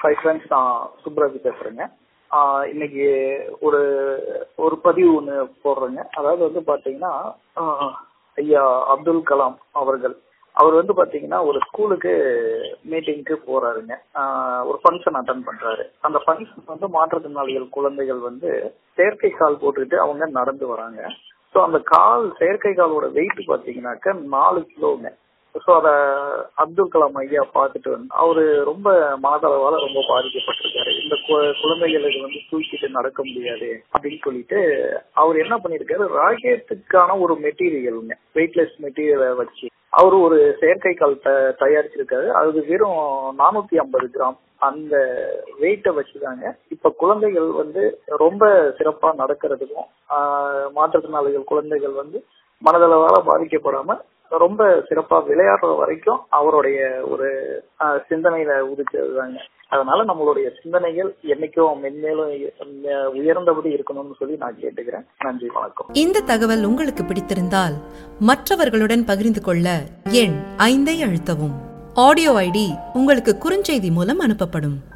Hi friends, நான் சுப்ராஜ் பேசுறேங்க. இன்னைக்கு ஒரு ஒரு பதிவு ஒன்று போடுறேங்க. அதாவது வந்து பாத்தீங்கன்னா, ஐயா அப்துல் கலாம் அவர் வந்து பாத்தீங்கன்னா ஒரு ஸ்கூலுக்கு மீட்டிங்க்கு போறாருங்க. ஒரு ஃபங்க்ஷன் அட்டன் பண்றாரு. அந்த ஃபங்க்ஷன் வந்து மாற்றுத்திறனாளிகள் குழந்தைகள் வந்து செயற்கை கால் போட்டுக்கிட்டு அவங்க நடந்து வராங்க. ஸோ அந்த செயற்கை காலோட வெயிட் பாத்தீங்கன்னாக்க 4 கிலோங்க. ஸோ அத அப்துல் கலாம் ஐயா பார்த்துட்டு வந்து அவரு ரொம்ப மனதளவால ரொம்ப பாதிக்கப்பட்டிருக்காரு. இந்த குழந்தைகளுக்கு வந்து தூக்கிட்டு நடக்க முடியாது அப்படின்னு சொல்லிட்டு அவர் என்ன பண்ணிருக்காரு, ராக்கெட்டுக்கான ஒரு மெட்டீரியலுங்க, வெயிட்லெஸ் மெட்டீரியலை வச்சு அவரு ஒரு செயற்கை கால் தயாரிச்சிருக்காரு. அது வெறும் 450 கிராம் அந்த வெயிட்டை வச்சுதாங்க இப்ப குழந்தைகள் வந்து ரொம்ப சிறப்பா நடக்கிறதுக்கும், மாற்றுத்திறனாளிகள் குழந்தைகள் வந்து மனதளவால பாதிக்கப்படாம ரொம்ப சிறப்பா விளையாடுற வரைக்கும் அவருடைய ஒரு சிந்தனையில உதிச்சதுதாங்க. அதனால நம்மளுடைய சிந்தனைகள் என்னைக்கும் மென்மேலும் உயர்ந்தபடி இருக்கணும்னு சொல்லி நான் கேட்டுக்கிறேன். நன்றி, வணக்கம். இந்த தகவல் உங்களுக்கு பிடித்திருந்தால் மற்றவர்களுடன் பகிர்ந்து கொள்ள எண் 5 அழுத்தவும். ஆடியோ ஐடி உங்களுக்கு குறுஞ்செய்தி மூலம் அனுப்பப்படும்.